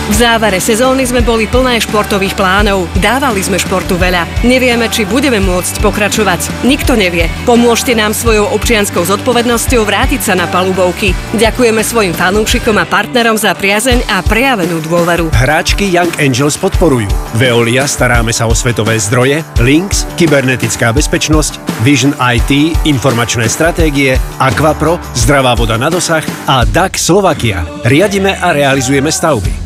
V závere sezóny sme boli plné športových plánov. Dávali sme športu veľa. Nevieme, či budeme môcť pokračovať. Nikto nevie. Pomôžte nám svojou občianskou zodpovednosťou vrátiť sa na palubovky. Ďakujeme svojim fanúšikom a partnerom za priazeň a prejavenú dôveru. Hráčky Young Angels podporujú Veolia, staráme sa o svetové zdroje, Lynx, kybernetická bezpečnosť, Vision IT, informačné stratégie, Aquapro, zdravá voda na dosah a DAC Slovakia. Riadime a realizujeme stavby.